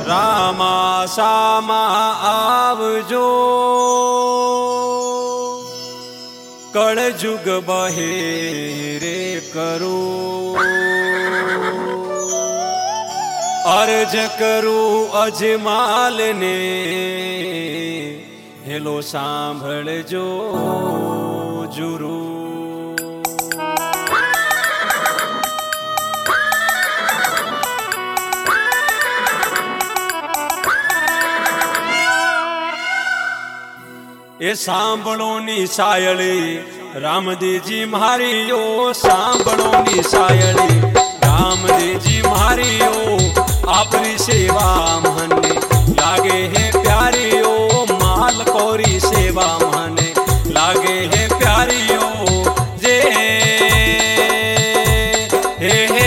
રામા સામા આવજો, કળજુગ બહે રે કરું, અરજ કરું અજમાલને, હેલો સાંભળજો જુરુ. એ સાંભળો ની સાયળી રામદેવજી મારીઓ, સાંભળો ની સાયળી રામદેવજી મારીઓ, આપની સેવા મને લાગે હે પ્યારીઓ, માલ કોરી સેવા મને લાગે હે પ્યારીઓ. જે હે હે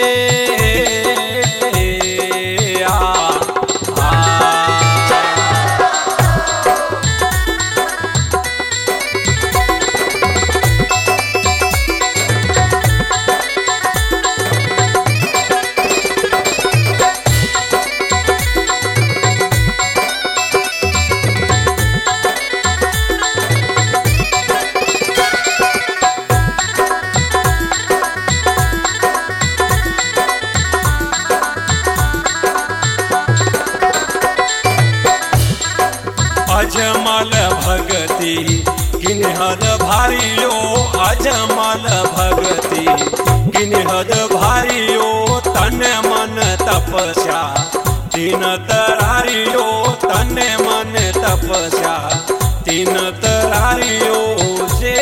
અજમલ ભગતિ કિન્હદ ભારીઓ, અજમલ ભગતિ કિન્હદ ભારીઓ, તને મન તપસ્યા તીન તરારીઓ, તને મન તપસ્યા તીન તરારીઓ. જે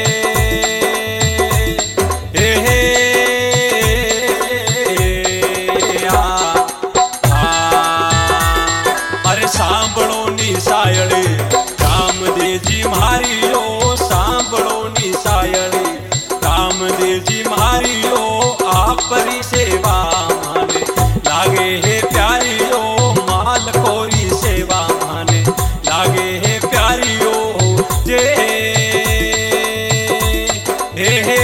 હે હે અરે સાંભળો ની સાયળી રામદેવજી મારીઓ, સાંભળો ની સાયળી રામદેવજી મારીઓ, આપરી સેવા મને લાગે હે પ્યારીઓ, માલ કોરી સેવા મને લાગે હે પ્યારીઓ. જે હે હે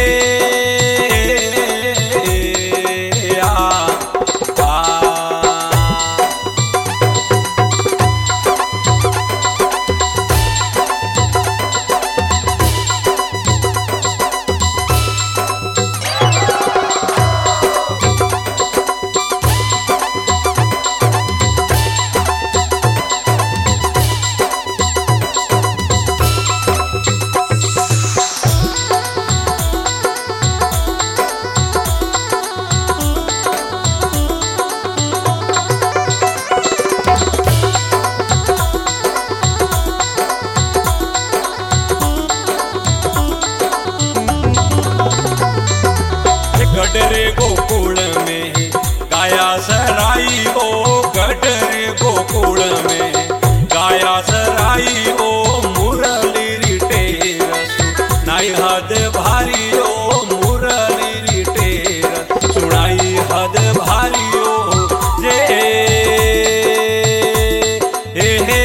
गडरे गोकुल में गाया सराई ओ, गडरे गोकुल में गाया सराई ओ, मुरली रीटे रसु नाई हद भारी ओ, मुरली रीटे सुनाई हद भारी ओ. जे हे हे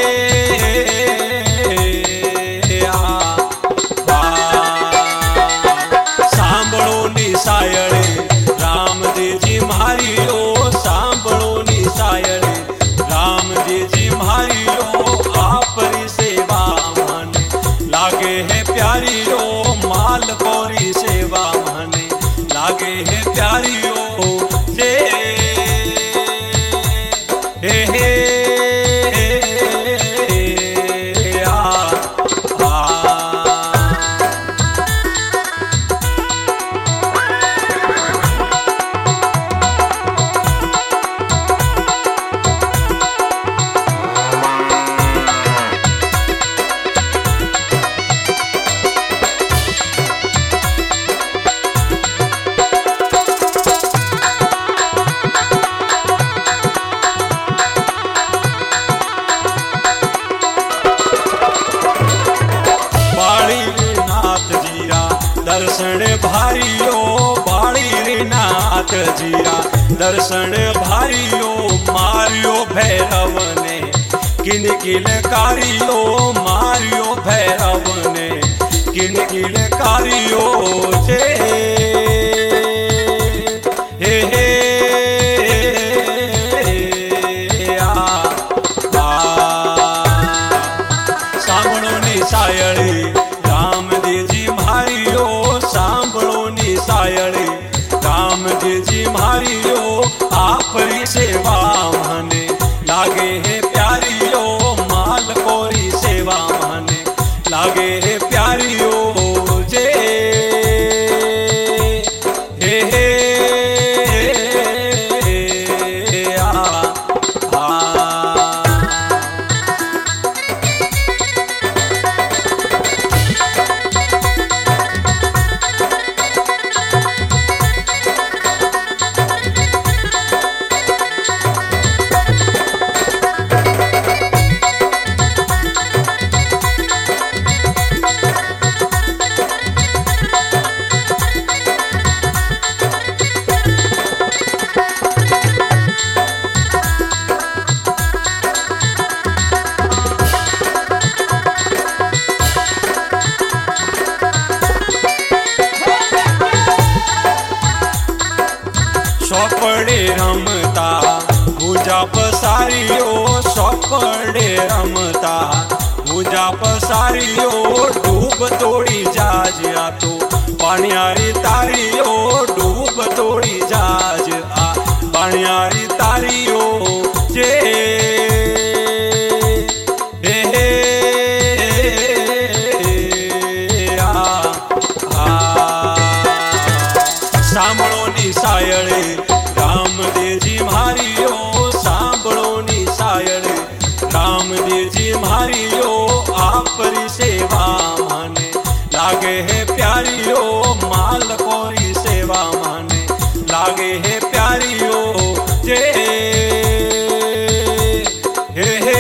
સાંભળો ની સાયળી રામદેવજી મારીઓ, સાંભળો ની સાયળી રામદેવજી મારીઓ, આપરી સેવા મને લાગે હે પ્યારીઓ, માલ કોરી સેવા મને લાગે હે પ્યારીઓ. જે હે હે દર્શન ભારીઓ, બાળી રે નાથ જીરા દર્શન ભારીઓ, માર્યો ભૈરવને કિન કિલકારીઓ, માર્યો ભૈરવને કિન કિલકારીઓ. છે હે હે पूजा पसारियो सोपड़े रमता पूजा पसारियो डूब तोड़ी जाज आ तो पाणियारी तारियो डूब तोड़ी जाज आ पाणियारी तारियो जे सांभळोनी सायळे रामदेवजी मारियो सांभळोनी सायळे रामदेवजी मारियो आपरी सेवा माने लागे है प्यारियो माल कोरी सेवा माने लागे है प्यारियो जे हे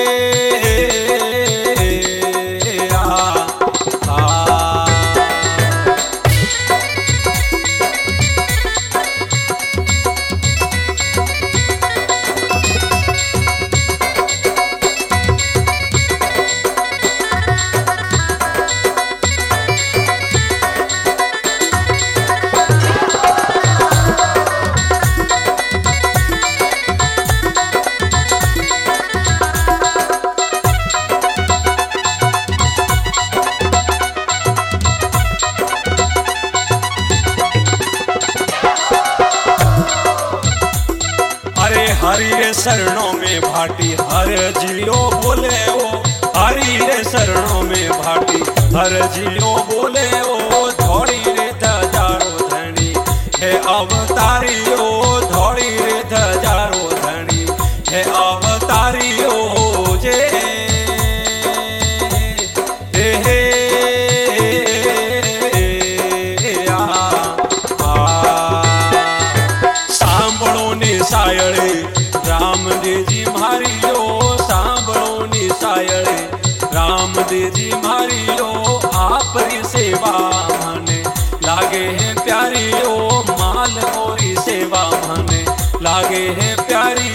हरि रे शरणों में भाटी हर जियो बोले ओ हरि रे शरणों में भाटी हर जियो बोले ओ धोड़ी रे धजारो धनी हे अवतारियो धोड़ी रे धजारो धनी हे अवतारियो जे सायळे रामदेवजी मारियो सांभळोनी सायळे रामदेवजी मारियो आपरी सेवा माने लागे है प्यारियो माल कोरी सेवा माने लागे है प्यारी